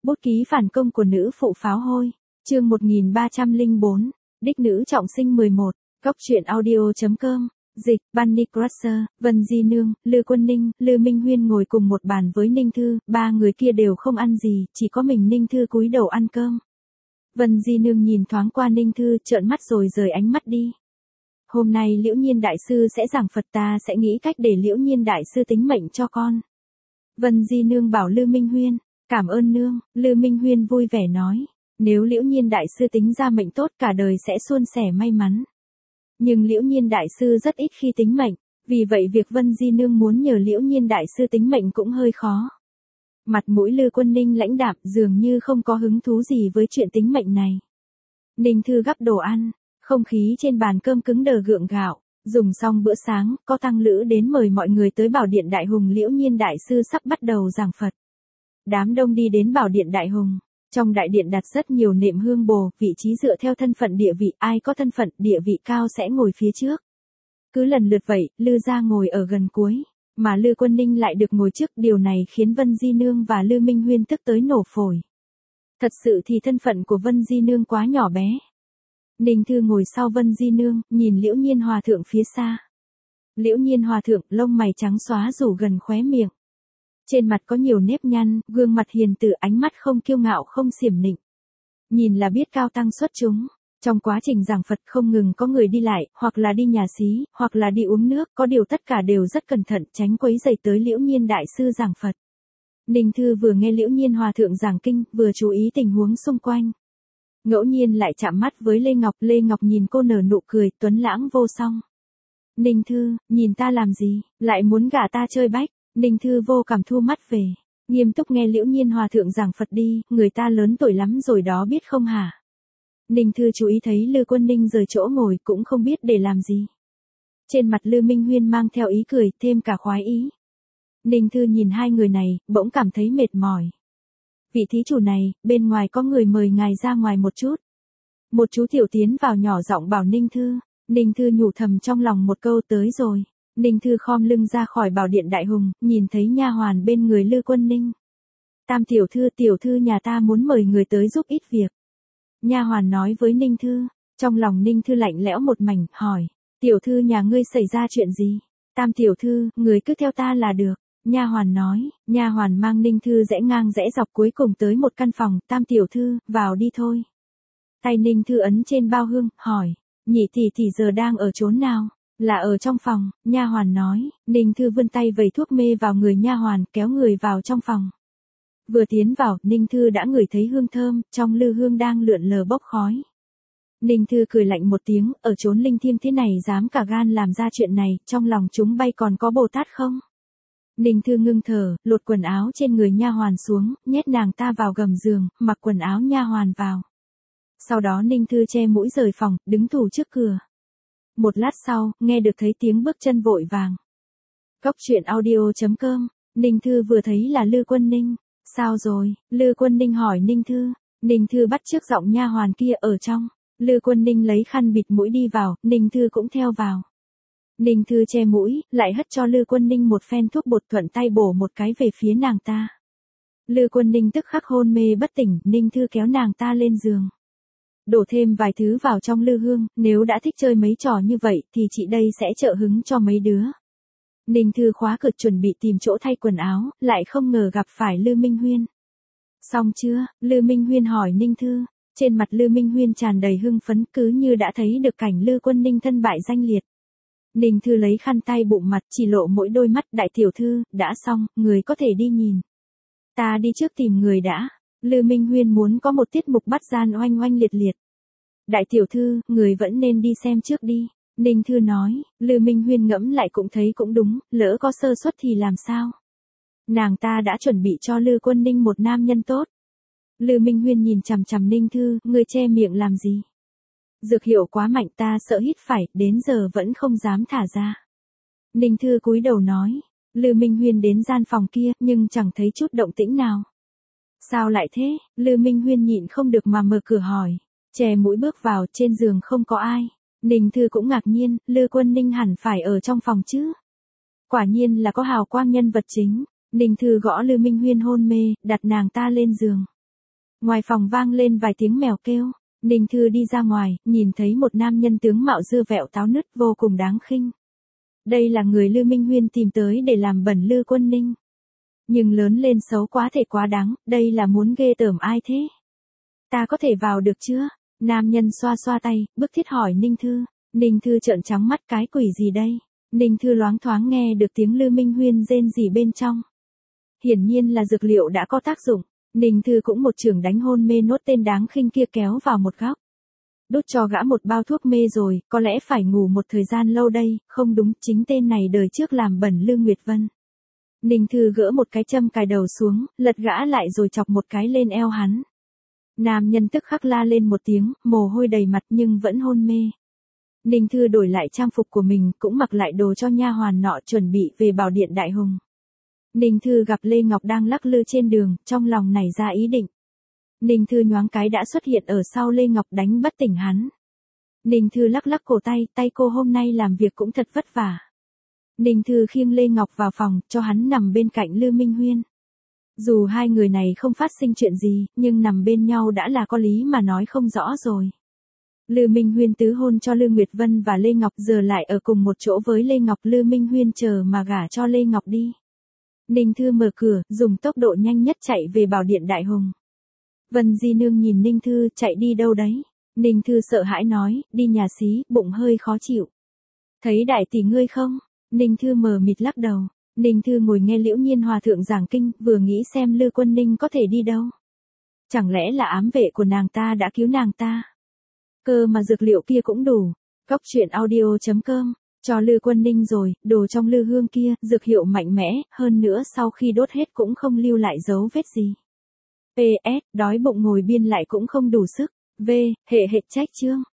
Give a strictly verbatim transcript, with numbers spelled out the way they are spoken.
Bút ký phản công của nữ phụ pháo hôi. Chương một nghìn ba trăm lẻ bốn. Đích nữ trọng sinh mười một. Góc truyện audio chấm com. Dịch, Bunny Crusher, Vân Di Nương, Lư Quân Ninh, Lư Minh Huyên ngồi cùng một bàn với Ninh Thư, ba người kia đều không ăn gì, chỉ có mình Ninh Thư cúi đầu ăn cơm. Vân Di Nương nhìn thoáng qua Ninh Thư, trợn mắt rồi rời ánh mắt đi. Hôm nay Liễu Nhiên Đại Sư sẽ giảng Phật, ta sẽ nghĩ cách để Liễu Nhiên Đại Sư tính mệnh cho con. Vân Di Nương bảo Lư Minh Huyên, cảm ơn nương. Lư Minh Huyên vui vẻ nói, nếu Liễu Nhiên Đại Sư tính ra mệnh tốt cả đời sẽ suôn sẻ may mắn. Nhưng Liễu Nhiên Đại Sư rất ít khi tính mệnh, vì vậy việc Vân Di Nương muốn nhờ Liễu Nhiên Đại Sư tính mệnh cũng hơi khó. Mặt mũi Lư Quân Ninh lãnh đạm, dường như không có hứng thú gì với chuyện tính mệnh này. Ninh Thư gắp đồ ăn, không khí trên bàn cơm cứng đờ gượng gạo. Dùng xong bữa sáng, có tăng lữ đến mời mọi người tới Bảo Điện Đại Hùng. Liễu Nhiên Đại Sư sắp bắt đầu giảng Phật. Đám đông đi đến Bảo Điện Đại Hùng. Trong đại điện đặt rất nhiều nệm hương bồ, vị trí dựa theo thân phận địa vị, ai có thân phận, địa vị cao sẽ ngồi phía trước. Cứ lần lượt vậy, Lư gia ngồi ở gần cuối, mà Lư Quân Ninh lại được ngồi trước, điều này khiến Vân Di Nương và Lư Minh Huyên tức tới nổ phổi. Thật sự thì thân phận của Vân Di Nương quá nhỏ bé. Ninh Thư ngồi sau Vân Di Nương, nhìn Liễu Nhiên Hòa Thượng phía xa. Liễu Nhiên Hòa Thượng, lông mày trắng xóa rủ gần khóe miệng. Trên mặt có nhiều nếp nhăn, gương mặt hiền từ, ánh mắt không kiêu ngạo không xiểm nịnh. Nhìn là biết cao tăng xuất chúng. Trong quá trình giảng Phật không ngừng có người đi lại, hoặc là đi nhà xí, hoặc là đi uống nước, có điều tất cả đều rất cẩn thận, tránh quấy rầy tới Liễu Nhiên Đại Sư giảng Phật. Ninh Thư vừa nghe Liễu Nhiên Hòa Thượng giảng kinh, vừa chú ý tình huống xung quanh. Ngẫu nhiên lại chạm mắt với Lê Ngọc, Lê Ngọc nhìn cô nở nụ cười, tuấn lãng vô song. Ninh Thư, nhìn ta làm gì, lại muốn gả ta chơi bách. Ninh Thư vô cảm thu mắt về, nghiêm túc nghe Liễu Nhiên Hòa Thượng giảng Phật đi, người ta lớn tuổi lắm rồi đó biết không hả? Ninh Thư chú ý thấy Lư Quân Ninh rời chỗ ngồi cũng không biết để làm gì. Trên mặt Lư Minh Huyên mang theo ý cười, thêm cả khoái ý. Ninh Thư nhìn hai người này, bỗng cảm thấy mệt mỏi. Vị thí chủ này, bên ngoài có người mời ngài ra ngoài một chút. Một chú tiểu tiến vào nhỏ giọng bảo Ninh Thư. Ninh Thư nhủ thầm trong lòng một câu, tới rồi. Ninh Thư khom lưng ra khỏi Bảo Điện Đại Hùng, nhìn thấy nha hoàn bên người Lư Quân Ninh. Tam tiểu thư, tiểu thư nhà ta muốn mời người tới giúp ít việc. Nha hoàn nói với Ninh Thư. Trong lòng Ninh Thư lạnh lẽo một mảnh, hỏi, tiểu thư nhà ngươi xảy ra chuyện gì? Tam tiểu thư, người cứ theo ta là được. Nha hoàn nói. Nha hoàn mang Ninh Thư rẽ ngang rẽ dọc, cuối cùng tới một căn phòng. Tam tiểu thư, vào đi thôi. Tay Ninh Thư ấn trên bao hương, hỏi, nhị tỷ tỷ giờ đang ở chốn nào? Là ở trong phòng. Nha hoàn nói. Ninh Thư vươn tay vẩy thuốc mê vào người nha hoàn, kéo người vào trong phòng. Vừa tiến vào, Ninh Thư đã ngửi thấy hương thơm, trong lư hương đang lượn lờ bốc khói. Ninh Thư cười lạnh một tiếng, ở chốn linh thiêng thế này dám cả gan làm ra chuyện này, trong lòng chúng bay còn có Bồ Tát không? Ninh Thư ngưng thở, lột quần áo trên người nha hoàn xuống, nhét nàng ta vào gầm giường, mặc quần áo nha hoàn vào. Sau đó Ninh Thư che mũi rời phòng, đứng thủ trước cửa. Một lát sau, nghe được thấy tiếng bước chân vội vàng. Góc truyện audio chấm com. Ninh Thư vừa thấy là Lư Quân Ninh. Sao rồi? Lư Quân Ninh hỏi Ninh Thư. Ninh Thư bắt chước giọng nha hoàn kia ở trong. Lư Quân Ninh lấy khăn bịt mũi đi vào, Ninh Thư cũng theo vào. Ninh Thư che mũi, lại hất cho Lư Quân Ninh một phen thuốc bột, thuận tay bổ một cái về phía nàng ta. Lư Quân Ninh tức khắc hôn mê bất tỉnh, Ninh Thư kéo nàng ta lên giường. Đổ thêm vài thứ vào trong lư hương, nếu đã thích chơi mấy trò như vậy thì chị đây sẽ trợ hứng cho mấy đứa. Ninh Thư khóa cửa chuẩn bị tìm chỗ thay quần áo, lại không ngờ gặp phải Lư Minh Huyên. Xong chưa? Lư Minh Huyên hỏi Ninh Thư. Trên mặt Lư Minh Huyên tràn đầy hưng phấn, cứ như đã thấy được cảnh Lư Quân Ninh thân bại danh liệt. Ninh Thư lấy khăn tay bụng mặt, chỉ lộ mỗi đôi mắt, đại tiểu thư, đã xong, người có thể đi nhìn. Ta đi trước tìm người đã. Lư Minh Huyên muốn có một tiết mục bắt gian oanh oanh liệt liệt. Đại tiểu thư, người vẫn nên đi xem trước đi. Ninh Thư nói. Lư Minh Huyên ngẫm lại cũng thấy cũng đúng, lỡ có sơ suất thì làm sao? Nàng ta đã chuẩn bị cho Lư Quân Ninh một nam nhân tốt. Lư Minh Huyên nhìn chằm chằm Ninh Thư, ngươi che miệng làm gì? Dược hiệu quá mạnh, ta sợ hít phải, đến giờ vẫn không dám thả ra. Ninh Thư cúi đầu nói. Lư Minh Huyên đến gian phòng kia, nhưng chẳng thấy chút động tĩnh nào. Sao lại thế? Lư Minh Huyên nhịn không được mà mở cửa hỏi. Che mũi bước vào, trên giường không có ai. Ninh Thư cũng ngạc nhiên, Lư Quân Ninh hẳn phải ở trong phòng chứ. Quả nhiên là có hào quang nhân vật chính. Ninh Thư gõ Lư Minh Huyên hôn mê, đặt nàng ta lên giường. Ngoài phòng vang lên vài tiếng mèo kêu. Ninh Thư đi ra ngoài, nhìn thấy một nam nhân tướng mạo dưa vẹo táo nứt vô cùng đáng khinh. Đây là người Lư Minh Huyên tìm tới để làm bẩn Lư Quân Ninh. Nhưng lớn lên xấu quá thể quá đáng, đây là muốn ghê tởm ai thế? Ta có thể vào được chưa? Nam nhân xoa xoa tay, bức thiết hỏi Ninh Thư. Ninh Thư trợn trắng mắt, cái quỷ gì đây? Ninh Thư loáng thoáng nghe được tiếng Lư Minh Huyên rên rỉ bên trong. Hiển nhiên là dược liệu đã có tác dụng. Ninh Thư cũng một chưởng đánh hôn mê nốt tên đáng khinh kia kéo vào một góc. Đút cho gã một bao thuốc mê rồi, có lẽ phải ngủ một thời gian lâu đây, không đúng, chính tên này đời trước làm bẩn Lư Nguyệt Vân. Ninh Thư gỡ một cái châm cài đầu xuống, lật gã lại rồi chọc một cái lên eo hắn. Nam nhân tức khắc la lên một tiếng, mồ hôi đầy mặt nhưng vẫn hôn mê. Ninh Thư đổi lại trang phục của mình, cũng mặc lại đồ cho nha hoàn nọ chuẩn bị về Bảo Điện Đại Hùng. Ninh Thư gặp Lê Ngọc đang lắc lư trên đường, trong lòng nảy ra ý định. Ninh Thư nhoáng cái đã xuất hiện ở sau Lê Ngọc đánh bất tỉnh hắn. Ninh Thư lắc lắc cổ tay, tay cô hôm nay làm việc cũng thật vất vả. Ninh Thư khiêng Lê Ngọc vào phòng, cho hắn nằm bên cạnh Lư Minh Huyên. Dù hai người này không phát sinh chuyện gì, nhưng nằm bên nhau đã là có lý mà nói không rõ rồi. Lư Minh Huyên tứ hôn cho Lư Nguyệt Vân và Lê Ngọc, giờ lại ở cùng một chỗ với Lê Ngọc. Lư Minh Huyên chờ mà gả cho Lê Ngọc đi. Ninh Thư mở cửa, dùng tốc độ nhanh nhất chạy về Bảo Điện Đại Hùng. Vân Di Nương nhìn Ninh Thư, chạy đi đâu đấy? Ninh Thư sợ hãi nói, đi nhà xí, bụng hơi khó chịu. Thấy đại tỷ ngươi không? Ninh Thư mờ mịt lắc đầu. Ninh Thư ngồi nghe Liễu Nhiên Hòa thượng giảng kinh, vừa nghĩ xem Lư Quân Ninh có thể đi đâu. Chẳng lẽ là ám vệ của nàng ta đã cứu nàng ta? Cơ mà dược liệu kia cũng đủ. Góc truyện audio chấm com, cho Lư Quân Ninh rồi, đồ trong lư hương kia, dược hiệu mạnh mẽ, hơn nữa sau khi đốt hết cũng không lưu lại dấu vết gì. pê ét, đói bụng ngồi biên lại cũng không đủ sức. V, hệ hệ trách chương.